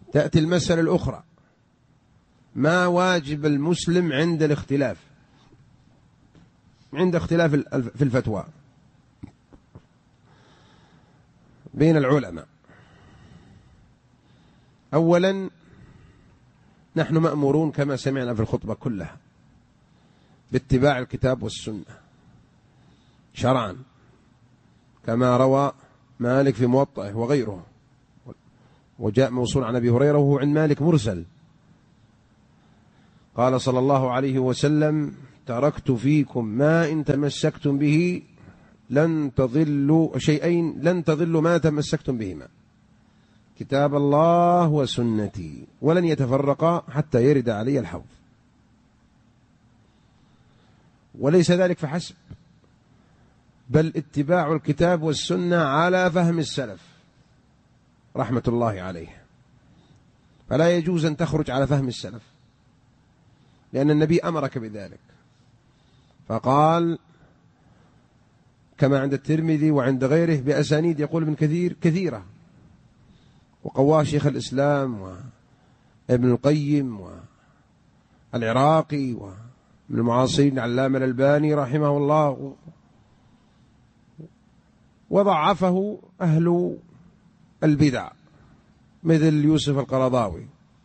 تأتي المسألة الأخرى: ما واجب المسلم عند الاختلاف، عند اختلاف في الفتوى بين العلماء. أولا، نحن مأمورون كما سمعنا في الخطبة كلها باتباع الكتاب والسنة شرعا، كما روى مالك في موطئه وغيره، وجاء موصول عن أبي هريرة وهو عند مالك مرسل، قال صلى الله عليه وسلم: تركت فيكم ما إن تمسكتم به لن تضلوا شيئين، لن تضلوا ما تمسكتم بهما: كتاب الله وسنتي، ولن يتفرقا حتى يرد علي الحوض. وليس ذلك فحسب، بل اتباع الكتاب والسنة على فهم السلف رحمة الله عليه، فلا يجوز أن تخرج على فهم السلف، لأن النبي أمرك بذلك، فقال كما عند الترمذي وعند غيره بأسانيد يقول ابن كثير كثيرة، وقواه شيخ الإسلام وابن القيم والعراقي ومن المعاصرين العلامة الألباني رحمه الله، وضعفه أهل البدع مثل يوسف القرضاوي،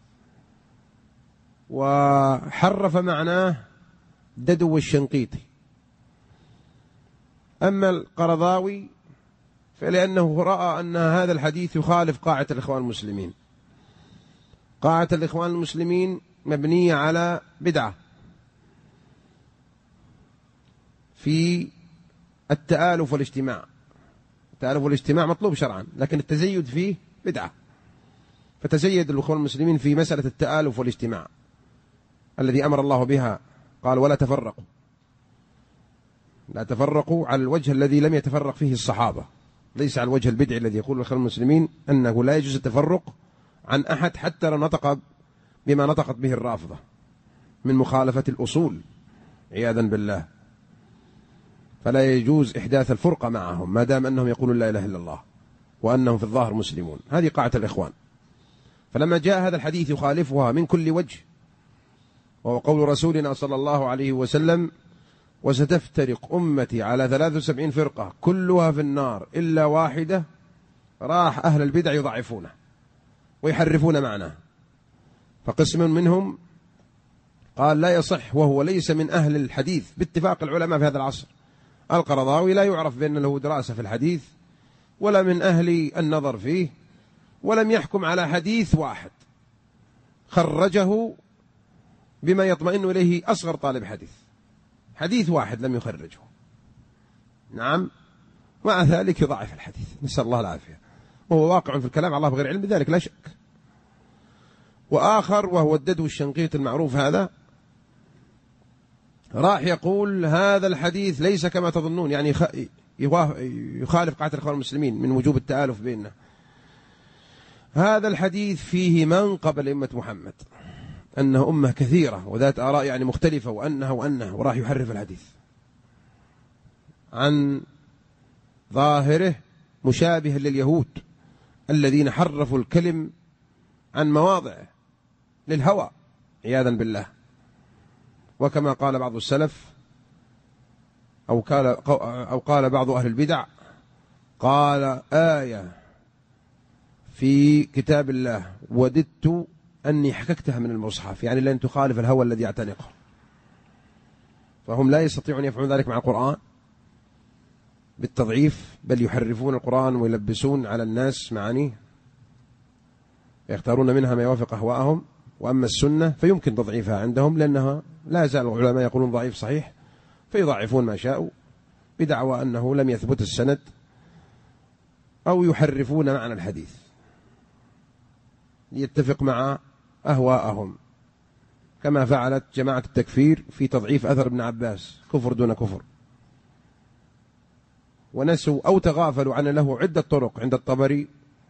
وحرف معناه ددو الشنقيطي. أما القرضاوي فلأنه رأى أن هذا الحديث يخالف قاعدة الإخوان المسلمين. قاعدة الإخوان المسلمين مبنية على بدعة في التآلف والاجتماع. التآلف والاجتماع مطلوب شرعا، لكن التزيد فيه بدعة، فتزيد الإخوان المسلمين في مسألة التآلف والاجتماع الذي أمر الله بها، قال: ولا تفرقوا، لا تفرقوا على الوجه الذي لم يتفرق فيه الصحابة، ليس على الوجه البدعي الذي يقول الإخوان المسلمين أنه لا يجوز التفرق عن أحد حتى لو نطق بما نطقت به الرافضة من مخالفة الأصول عياذا بالله، فلا يجوز إحداث الفرقة معهم ما دام أنهم يقولون لا إله إلا الله وأنهم في الظاهر مسلمون. هذه قاعدة الإخوان. فلما جاء هذا الحديث يخالفها من كل وجه، وهو قول رسولنا صلى الله عليه وسلم: وستفترق أمتي على 73 فرقة كلها في النار إلا واحدة، راح أهل البدع يضعفونه ويحرفون معناه، فقسم منهم قال لا يصح وهو ليس من أهل الحديث باتفاق العلماء في هذا العصر. القرضاوي لا يعرف بأن له دراسة في الحديث ولا من أهل النظر فيه، ولم يحكم على حديث واحد، خرجه بما يطمئن إليه أصغر طالب حديث، حديث واحد لم يخرجه. نعم، مع ذلك يضعف الحديث، نسأل الله العافية، وهو واقع في الكلام على الله بغير علم بذلك لا شك. وآخر وهو الددو الشنقيط المعروف هذا راح يقول هذا الحديث ليس كما تظنون، يعني يخالف قاعدة الإخوان المسلمين من وجوب التآلف بيننا. هذا الحديث فيه منقب لأمة محمد، أنها أمة كثيرة وذات آراء يعني مختلفة، وأنها وراح يحرف الحديث عن ظاهره مشابه لليهود الذين حرفوا الكلم عن مواضعه للهوى عياذا بالله. وكما قال بعض السلف أو قال بعض أهل البدع، قال آية في كتاب الله وددت أني حككتها من المصحف، يعني لن تخالف الهوى الذي يعتنقه. فهم لا يستطيعون يفعلون ذلك مع القرآن بالتضعيف، بل يحرفون القرآن ويلبسون على الناس معانيه، يختارون منها ما يوافق أهواءهم. وأما السنة فيمكن تضعيفها عندهم، لأنها لا زال العلماء يقولون ضعيف صحيح، فيضعفون ما شاءوا بدعوى أنه لم يثبت السند، أو يحرفون معنى الحديث ليتفق مع أهواءهم، كما فعلت جماعة التكفير في تضعيف أثر ابن عباس، كفر دون كفر، ونسوا أو تغافلوا عن له عدة طرق عند الطبري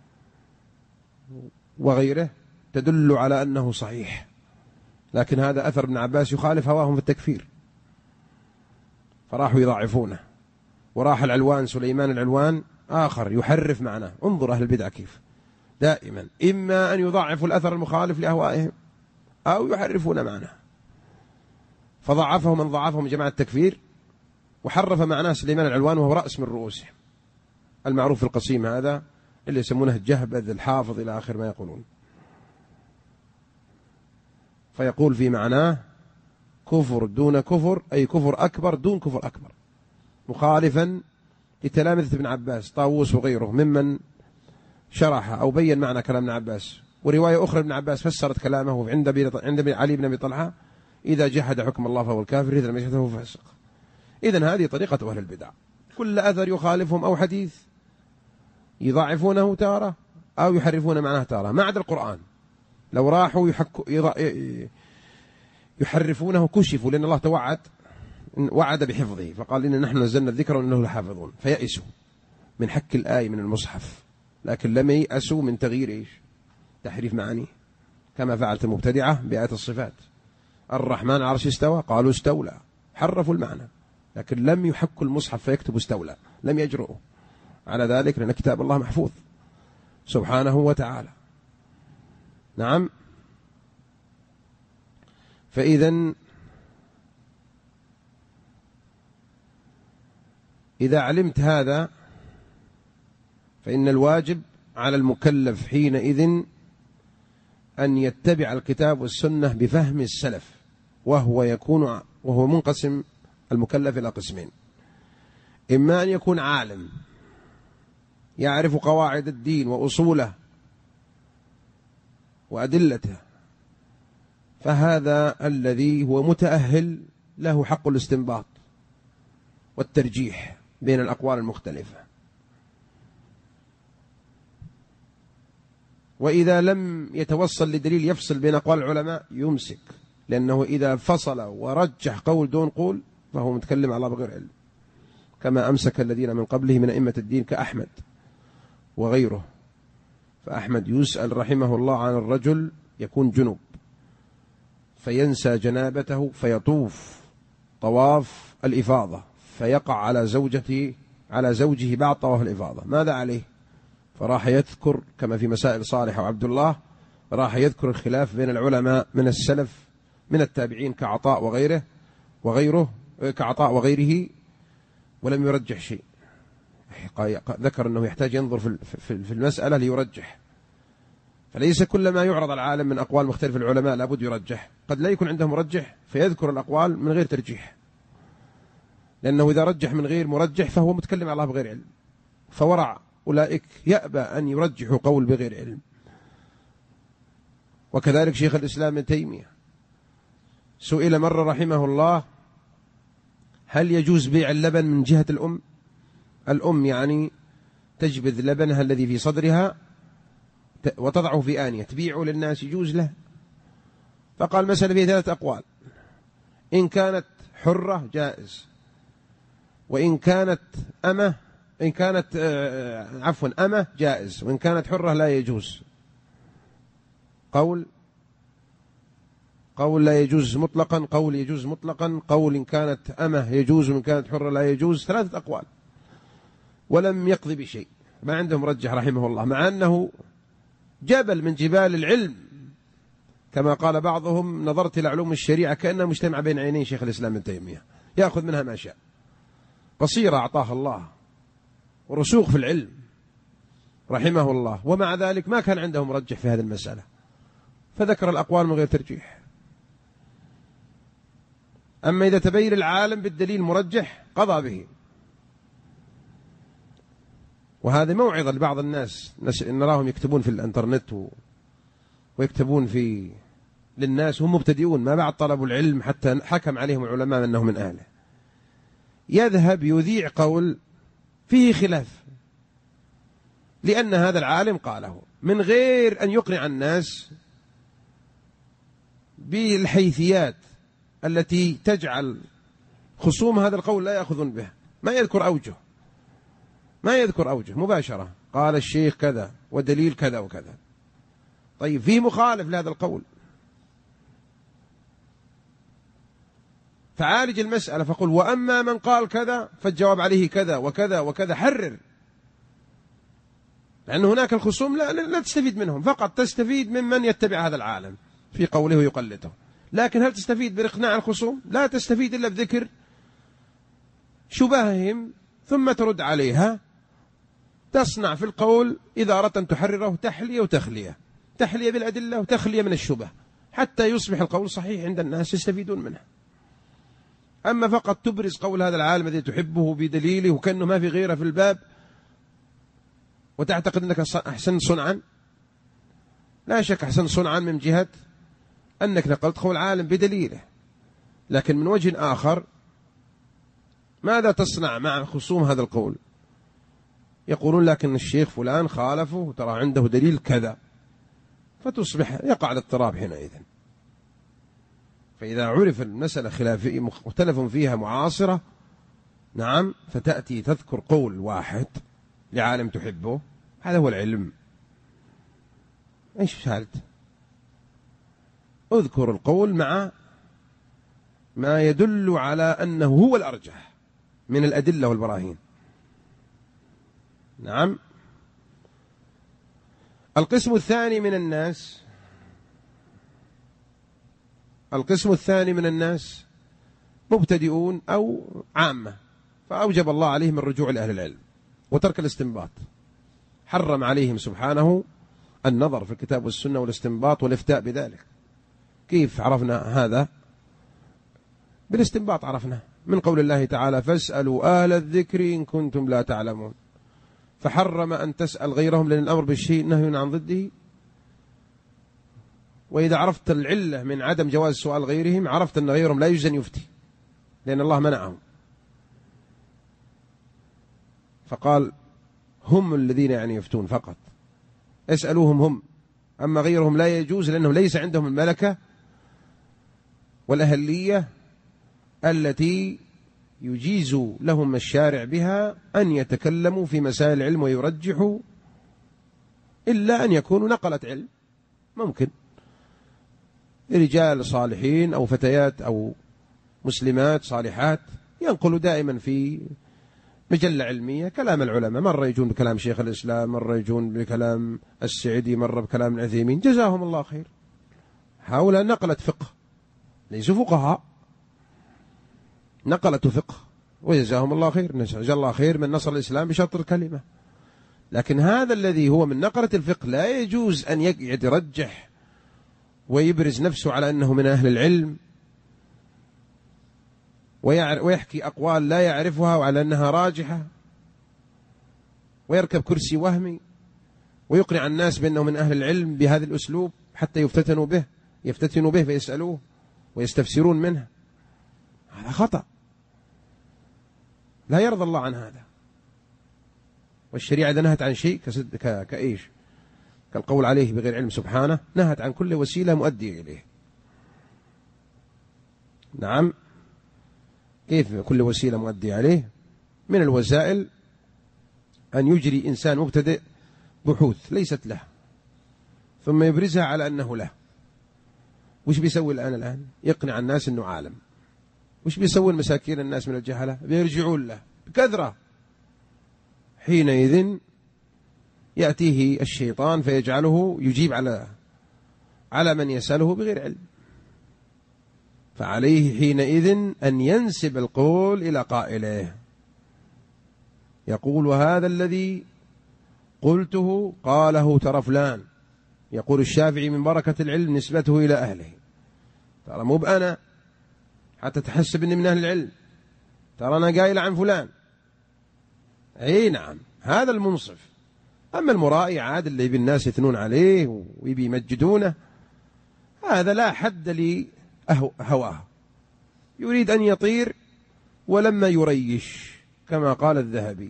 وغيره تدل على أنه صحيح، لكن هذا أثر ابن عباس يخالف هواهم في التكفير، فراحوا يضعفونه. وراح العلوان سليمان العلوان آخر يحرف معناه، انظر أهل البدع كيف دائما، إما أن يضعفوا الأثر المخالف لأهوائهم أو يحرفون معناه. فضعفه من ضعفهم جماعة التكفير، وحرف معناه سليمان العلوان وهو رأس من رؤوسهم، المعروف في القصيم هذا اللي يسمونه الجهبذ الحافظ إلى آخر ما يقولون. فيقول في معناه كفر دون كفر، أي كفر أكبر دون كفر أكبر، مخالفا لتلامذة ابن عباس طاووس وغيره ممن شرح أو بين معنى كلام ابن عباس. ورواية أخرى ابن عباس فسرت كلامه عند علي بن أبي طلحة: إذا جحد حكم الله فهو الكافر، إذا لم يجحده فهو فاسق. إذن هذه طريقة أهل البدع، كل أثر يخالفهم أو حديث يضعفونه تارة أو يحرفون معناه تارة، ما عدا القرآن. لو راحوا يحرفونه كشفوا، لأن الله وعد بحفظه، فقال إن نحن نزلنا الذكر وإنه لحافظون، فيأسوا من حك الآية من المصحف، لكن لم ييأسوا من تغيير تحريف معانيه، كما فعلت المبتدعة بآية الصفات: الرحمن على العرش استوى، قالوا استولى، حرفوا المعنى، لكن لم يحكوا المصحف فيكتبوا استولى، لم يجرؤوا على ذلك، لأن كتاب الله محفوظ سبحانه وتعالى. نعم. فإذا إذا علمت هذا فإن الواجب على المكلف حينئذ أن يتبع الكتاب والسنة بفهم السلف، وهو منقسم المكلف إلى قسمين: إما أن يكون عالم يعرف قواعد الدين وأصوله وأدلته، فهذا الذي هو متأهل له حق الاستنباط والترجيح بين الأقوال المختلفة. وإذا لم يتوصل لدليل يفصل بين أقوال العلماء يمسك، لأنه إذا فصل ورجح قول دون قول فهو متكلم على بغير علم، كما أمسك الذين من قبله من أئمة الدين كأحمد وغيره. فأحمد يسأل رحمه الله عن الرجل يكون جنب فينسى جنابته فيطوف طواف الإفاضة فيقع على زوجه بعد طواف الإفاضة، ماذا عليه؟ فراح يذكر كما في مسائل صالح وعبد الله، راح يذكر الخلاف بين العلماء من السلف من التابعين كعطاء وغيره، ولم يرجح شيء. ذكر أنه يحتاج ينظر في المسألة ليرجح، فليس كل ما يعرض العالم من أقوال مختلف العلماء لابد يرجح، قد لا يكون عنده مرجح فيذكر الأقوال من غير ترجيح، لأنه إذا رجح من غير مرجح فهو متكلم على الله بغير علم، فورع أولئك يأبى أن يرجحوا قول بغير علم. وكذلك شيخ الإسلام ابن تيمية سئل مرة رحمه الله: هل يجوز بيع اللبن من جهة الأم يعني تجبذ لبنها الذي في صدرها وتضعه في آنية تبيعه للناس، يجوز له؟ فقال مسألة فيه 3 أقوال: إن كانت حرة جائز، وإن كانت أمة جائز، وإن كانت حرة لا يجوز. قول لا يجوز مطلقا، قول يجوز مطلقا، قول إن كانت أمة يجوز وإن كانت حرة لا يجوز، 3 أقوال، ولم يقضي بشيء، ما عنده مرجح رحمه الله، مع أنه جبل من جبال العلم، كما قال بعضهم: نظرت إلى علوم الشريعة كأنها مجتمع بين عينين شيخ الإسلام ابن تيمية، يأخذ منها ما شاء، بصيرة أعطاها الله ورسوخ في العلم رحمه الله، ومع ذلك ما كان عنده مرجح في هذه المسألة، فذكر الأقوال من غير ترجيح. أما إذا تبين العالم بالدليل مرجح قضى به. وهذه موعظة لبعض الناس، نراهم يكتبون في الانترنت ويكتبون للناس هم مبتدئون ما بعد طلبوا العلم حتى حكم عليهم العلماء أنهم من أهله، يذهب يذيع قول فيه خلاف لأن هذا العالم قاله، من غير أن يقنع الناس بالحيثيات التي تجعل خصوم هذا القول لا يأخذون به، ما يذكر أوجه مباشرة، قال الشيخ كذا ودليل كذا وكذا. طيب فيه مخالف لهذا القول، فعالج المسألة فقل: وأما من قال كذا فالجواب عليه كذا وكذا وكذا، حرر لأن هناك الخصوم لا تستفيد منهم، فقط تستفيد ممن يتبع هذا العالم في قوله ويقلده. لكن هل تستفيد بإقناع الخصوم؟ لا تستفيد إلا بذكر شبههم ثم ترد عليها. تصنع في القول إذا أردت أن تحرره تحلية وتخلية، تحلية بالأدلة وتخلية من الشبه، حتى يصبح القول صحيح عند الناس يستفيدون منه. أما فقط تبرز قول هذا العالم الذي تحبه بدليله وكأنه ما في غيره في الباب وتعتقد أنك أحسن صنعا، لا شك أحسن صنعا من جهة أنك نقلت قول العالم بدليله. لكن من وجه آخر ماذا تصنع مع خصوم هذا القول؟ يقولون لكن الشيخ فلان خالفه وترى عنده دليل كذا، فتصبح يقع الاضطراب حينئذ. فإذا عرف المسألة خلافية مختلف فيها معاصرة، نعم، فتأتي تذكر قول واحد لعالم تحبه، هذا هو العلم. ايش سألت؟ اذكر القول مع ما يدل على أنه هو الأرجح من الأدلة والبراهين. نعم. القسم الثاني من الناس مبتدئون أو عامة، فأوجب الله عليهم الرجوع لأهل العلم وترك الاستنباط. حرم عليهم سبحانه النظر في الكتاب والسنة والاستنباط والإفتاء بذلك. كيف عرفنا هذا؟ بالاستنباط عرفنا من قول الله تعالى فاسألوا أهل الذكر إن كنتم لا تعلمون. فحرم أن تسأل غيرهم، لأن الأمر بالشيء نهي عن ضده. وإذا عرفت العلة من عدم جواز سؤال غيرهم عرفت أن غيرهم لا يجوز أن يفتي، لأن الله منعهم. فقال هم الذين يعني يفتون فقط، اسألوهم هم، أما غيرهم لا يجوز، لأنهم ليس عندهم الملكة والأهلية التي يجيز لهم الشارع بها أن يتكلموا في مسائل العلم ويرجحوا، إلا أن يكونوا نقلة علم. ممكن رجال صالحين أو فتيات أو مسلمات صالحات ينقلوا دائما في مجلة علمية كلام العلماء، مرة يجون بكلام شيخ الإسلام، مرة يجون بكلام السعدي، مرة بكلام العثيمين، جزاهم الله خير. هؤلاء نقلة فقه، ليسوا فقهاء، نقلة فقه، وجزاهم الله خير. جزا الله خير من نصر الإسلام بشطر كلمة. لكن هذا الذي هو من نقلة الفقه لا يجوز أن يقعد يرجح ويبرز نفسه على أنه من أهل العلم ويحكي أقوال لا يعرفها وعلى أنها راجحة، ويركب كرسي وهمي ويقنع الناس بأنه من أهل العلم بهذا الأسلوب حتى يفتتنوا به فيسألوه ويستفسرون منه. هذا خطأ، لا يرضى الله عن هذا. والشريعة إذا نهت عن شيء كإيش؟ كالقول عليه بغير علم سبحانه، نهت عن كل وسيلة مؤدية إليه. نعم. كيف كل وسيلة مؤدية عليه؟ من الوسائل أن يجري إنسان مبتدئ بحوث ليست له ثم يبرزها على أنه له. وش بيسوي الآن؟ يقنع الناس أنه عالم. وش بيسوي المساكين الناس من الجهلة؟ بيرجعون له بكثرة. حينئذ يأتيه الشيطان فيجعله يجيب على من يسأله بغير علم. فعليه حينئذ أن ينسب القول إلى قائله، يقول هذا الذي قلته قاله ترى فلان. يقول الشافعي من بركة العلم نسبته إلى أهله، ترى مو بأنا حتى تحسب أني من أهل العلم، ترى أنا قايل عن فلان. أي نعم، هذا المنصف. أما المرائي عاد اللي يبي الناس يثنون عليه ويبي يمجدونه، هذا لا حد لهواه، يريد أن يطير ولما يريش، كما قال الذهبي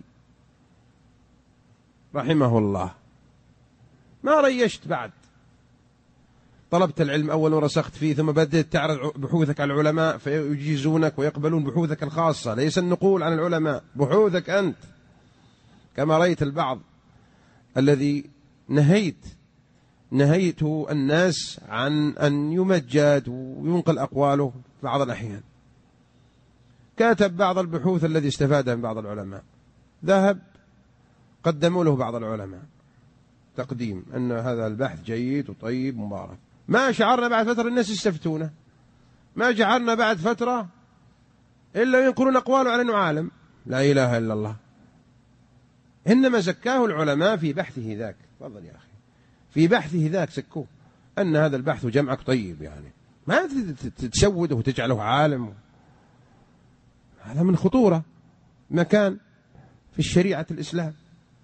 رحمه الله. ما ريشت بعد، طلبت العلم أول ورسخت فيه، ثم بدأت تعرض بحوثك على العلماء فيجيزونك ويقبلون بحوثك الخاصة، ليس النقول عن العلماء، بحوثك أنت. كما رأيت البعض الذي نهيت الناس عن أن يمجد وينقل أقواله في بعض الأحيان. كاتب بعض البحوث الذي استفادها من بعض العلماء، ذهب قدموا له بعض العلماء، تقديم أن هذا البحث جيد وطيب مبارك. ما شعرنا بعد فترة الناس يستفتونه، ما شعرنا بعد فترة إلا ينقلون أقواله على أنه عالم. لا إله إلا الله. إنما زكاه العلماء في بحثه ذاك. تفضل يا أخي. في بحثه ذاك زكوه أن هذا البحث جمعك طيب، يعني ما تسوده وتجعله عالم. هذا من خطورة مكان في الشريعة الإسلام.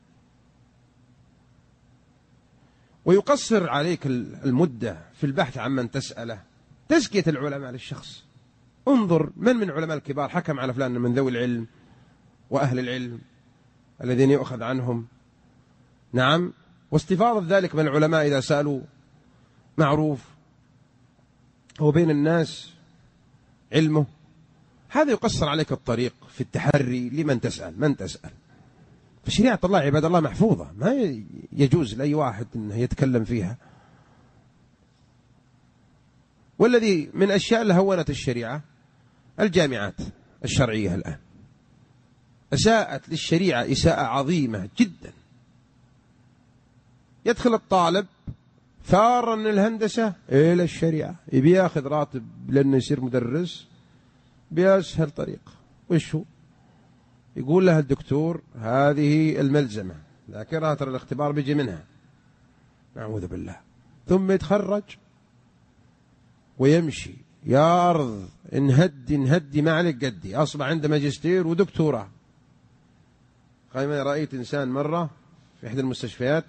ويقصر عليك المدة في البحث عمن تسأله. تزكية العلماء للشخص. انظر من علماء الكبار حكم على فلان من ذوي العلم وأهل العلم الذين يؤخذ عنهم. نعم. واستفاضة ذلك من العلماء إذا سألوا معروف هو بين الناس علمه. هذا يقصر عليك الطريق في التحري لمن تسأل. من تسأل فشريعة الله عباد الله محفوظة، ما يجوز لأي واحد أنه يتكلم فيها. والذي من أشياء اللي هونت الشريعة الجامعات الشرعية الآن أساءت للشريعة إساءة عظيمة جدا. يدخل الطالب ثارا من الهندسة إلى الشريعة، يبي ياخذ راتب لأنه يصير مدرس بأسهل طريق. وش هو؟ يقول له الدكتور هذه الملزمة ذاكرها، ترى الاختبار بيجي منها، نعوذ بالله. ثم يتخرج ويمشي يا أرض انهدي ما عليك قدي، أصبح عنده ماجستير ودكتوراه. رأيت إنسان مرة في إحدى المستشفيات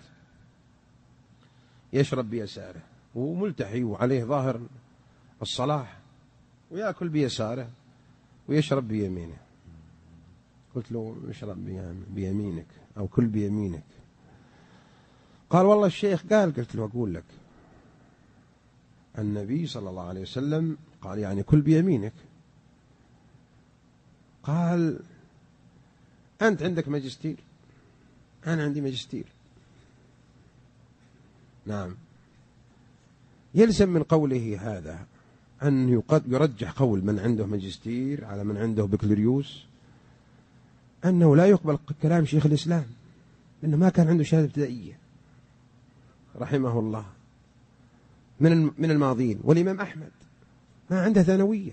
يشرب بيساره وملتحي وعليه ظاهر الصلاح، ويأكل بيساره ويشرب بيمينه. قلت له اشرب بيمينك أو كل بيمينك. قال والله الشيخ قال. قلت له أقول لك النبي صلى الله عليه وسلم قال يعني كل بيمينك. قال أنت عندك ماجستير، أنا عندي ماجستير. نعم. يلزم من قوله هذا أن يرجح قول من عنده ماجستير على من عنده بكالوريوس، أنه لا يقبل كلام شيخ الإسلام لأنه ما كان عنده شهادة ابتدائية رحمه الله من الماضين. والإمام أحمد ما عنده ثانوية.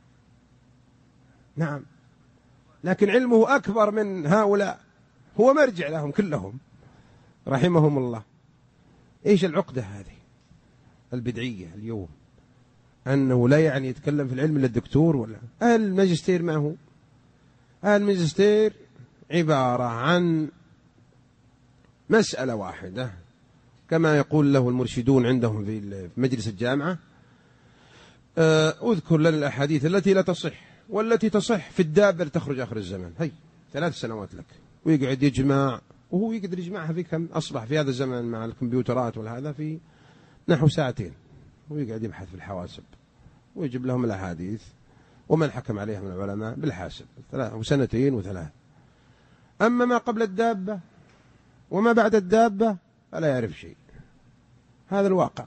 نعم. لكن علمه أكبر من هؤلاء، هو مرجع لهم كلهم رحمهم الله. إيش العقدة هذه البدعية اليوم؟ أنه لا يعني يتكلم في العلم إلا الدكتور ولا الماجستير. ما هو الماجستير؟ عبارة عن مسألة واحدة كما يقول له المرشدون عندهم في مجلس الجامعة: اذكر لنا الأحاديث التي لا تصح والتي تصح في الدابة لتخرج آخر الزمن. هي 3 سنوات لك. ويقعد يجمع، وهو يقدر يجمعها في كم أصبح في هذا الزمن مع الكمبيوترات والهذا في نحو 2 ساعتين، ويقعد يبحث في الحواسب ويجيب لهم الأحاديث ومن حكم عليها من العلماء بالحاسب 2 و3. أما ما قبل الدابة وما بعد الدابة فلا يعرف شيء. هذا الواقع.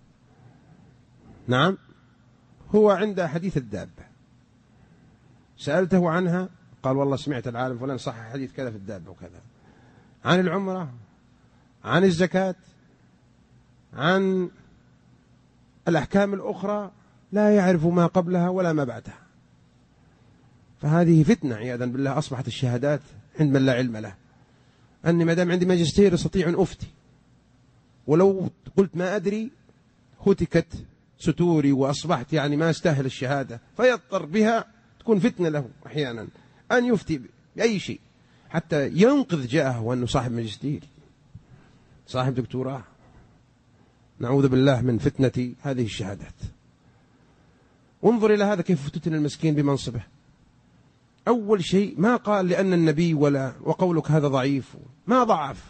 نعم. هو عند حديث الدابة سألته عنها قال والله سمعت العالم فلان صح حديث كذا في الدابة وكذا. عن العمرة، عن الزكاة، عن الأحكام الأخرى لا يعرف ما قبلها ولا ما بعدها. فهذه فتنة عياذا بالله. أصبحت الشهادات عند من لا علم له. أني ما دام عندي ماجستير استطيع أن أفتي، ولو قلت ما أدري هتكت ستوري وأصبحت يعني ما استاهل الشهادة، فيضطر بها. تكون فتنة له أحيانا أن يفتي بأي شيء حتى ينقذ جاءه وأنه صاحب ماجستير صاحب دكتوراه. نعوذ بالله من فتنة هذه الشهادات. وانظر إلى هذا كيف فتن المسكين بمنصبه. أول شيء ما قال لأن النبي وقولك هذا ضعيف، ما ضعف.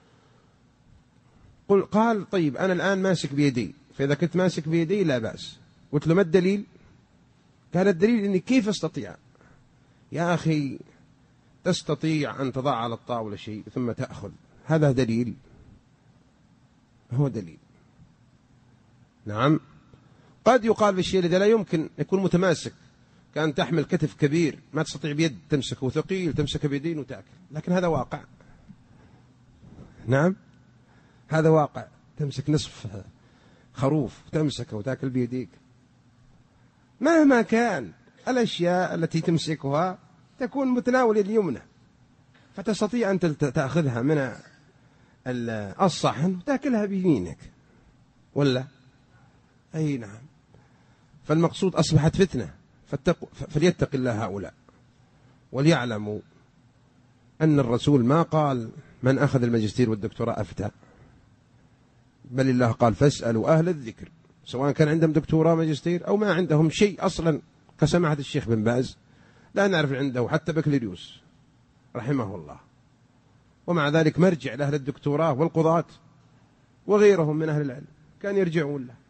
قال طيب أنا الآن ماسك بيدي، فإذا كنت ماسك بيدي لا بأس. قلت له ما الدليل؟ قال الدليل إني كيف أستطيع. يا أخي تستطيع أن تضع على الطاولة شيء ثم تأخذ، هذا دليل؟ هو دليل. نعم. قد يقال بالشيء الذي لا يمكن يكون متماسك، كان تحمل كتف كبير ما تستطيع بيد تمسكه، ثقيل تمسك بيدين وتأكل، لكن هذا واقع. نعم. هذا واقع. تمسك نصف خروف وتمسكه وتأكل بيديك. مهما كان الأشياء التي تمسكها تكون متناول اليمنى، فتستطيع أن تأخذها من الصحن وتأكلها بيمينك، ولا؟ أي نعم. فالمقصود أصبحت فتنة، فليتق الله هؤلاء، وليعلموا أن الرسول ما قال من أخذ الماجستير والدكتوراه أفتى، بل الله قال فاسألوا أهل الذكر، سواء كان عندهم دكتوراه ماجستير أو ما عندهم شيء أصلا، كسماحة الشيخ بن باز لا نعرف عنده حتى بكالوريوس رحمه الله، ومع ذلك مرجع لأهل الدكتوراه والقضاة وغيرهم من أهل العلم كان يرجعون له،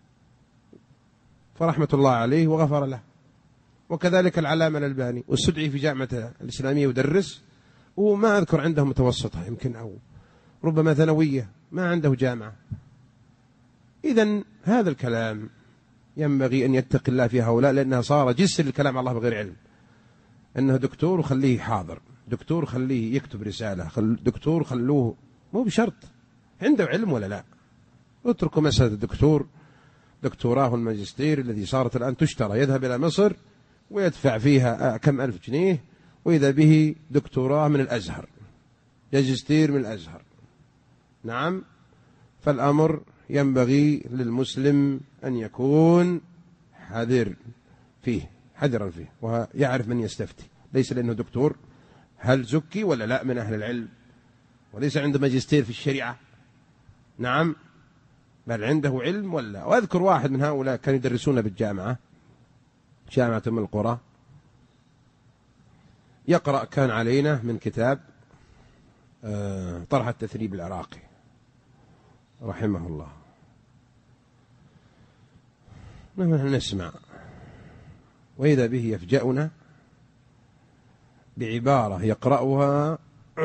فرحمة الله عليه وغفر له. وكذلك العلامة الألباني، واستدعي في جامعة الإسلامية ودرس، وما أذكر عنده متوسطة يمكن أو ربما ثانوية، ما عنده جامعة. إذن هذا الكلام ينبغي أن يتقي الله في هؤلاء، لأنها صار جسر الكلام على الله بغير علم، أنه دكتور وخليه حاضر، دكتور خليه يكتب رسالة، دكتور خلوه، مو بشرط عنده علم ولا لا. اتركوا مسألة الدكتور، دكتوراه الماجستير الذي صارت الآن تشترى، يذهب إلى مصر ويدفع فيها كم ألف جنيه، وإذا به دكتوراه من الأزهر، ماجستير من الأزهر. نعم. فالأمر ينبغي للمسلم أن يكون حذر فيه، حذرا فيه، ويعرف من يستفتي، ليس لأنه دكتور هل زكي ولا لا من أهل العلم، وليس عنده ماجستير في الشريعة، نعم، بل عنده علم ولا. وأذكر واحد من هؤلاء كانوا يدرسون بالجامعة، جامعة أم القرى، يقرأ كان علينا من كتاب طرح التثريب العراقي رحمه الله، نحن نسمع، وإذا به يفجأنا بعبارة يقرأها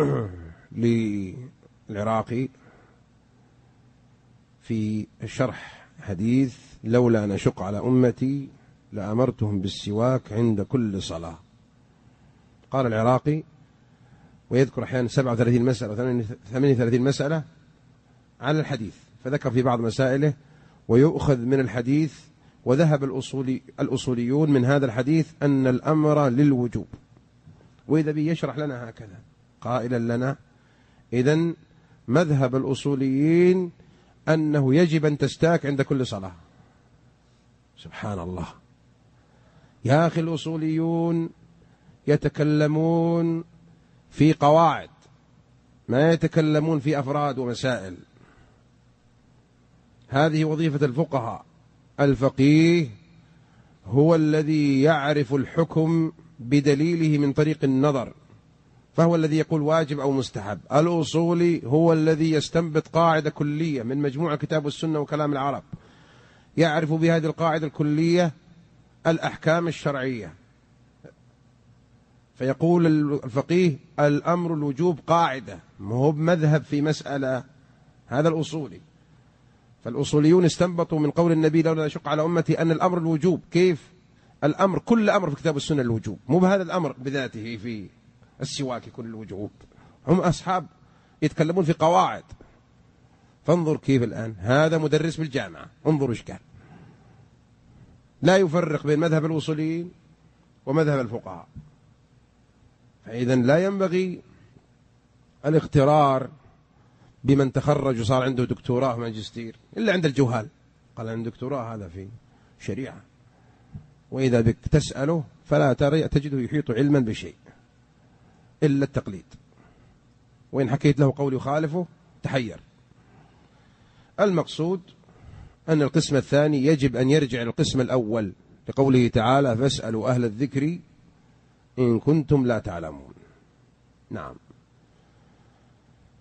للعراقي في الشرح حديث لولا أن أشق على أمتي لأمرتهم بالسواك عند كل صلاة. قال العراقي، ويذكر أحيانا 37 مسألة و 38 مسألة على الحديث، فذكر في بعض مسائله ويؤخذ من الحديث، وذهب الأصوليون من هذا الحديث أن الأمر للوجوب. وإذا بي يشرح لنا هكذا قائلا لنا إذن مذهب الأصوليين أنه يجب أن تستاك عند كل صلاة. سبحان الله يا أخي، الأصوليون يتكلمون في قواعد، ما يتكلمون في أفراد ومسائل. هذه وظيفة الفقهاء. الفقيه هو الذي يعرف الحكم بدليله من طريق النظر، فهو الذي يقول واجب أو مستحب. الأصولي هو الذي يستنبط قاعدة كلية من مجموعة كتاب السنة وكلام العرب، يعرف بهذه القاعدة الكلية الأحكام الشرعية، فيقول الفقيه الأمر الوجوب قاعدة، ما هو بمذهب في مسألة. هذا الأصولي. فالأصوليون استنبطوا من قول النبي لولا أشق على أمتي أن الأمر الوجوب. كيف الأمر؟ كل أمر في كتاب السنة الوجوب، مو بهذا الأمر بذاته في السواك كل الوجوب. هم أصحاب يتكلمون في قواعد. فانظر كيف الآن هذا مدرس بالجامعة، انظر إيش قال، لا يفرق بين مذهب الأصوليين ومذهب الفقهاء. فإذا لا ينبغي الاغترار بمن تخرج وصار عنده دكتوراه وماجستير إلا عند الجهال. قال عن دكتوراه هذا في شريعة، وإذا بك تسأله فلا تجده يحيط علما بشيء إلا التقليد، وإن حكيت له قول يخالفه تحير. المقصود أن القسم الثاني يجب أن يرجع القسم الأول لقوله تعالى فاسألوا أهل الذكر إن كنتم لا تعلمون. نعم.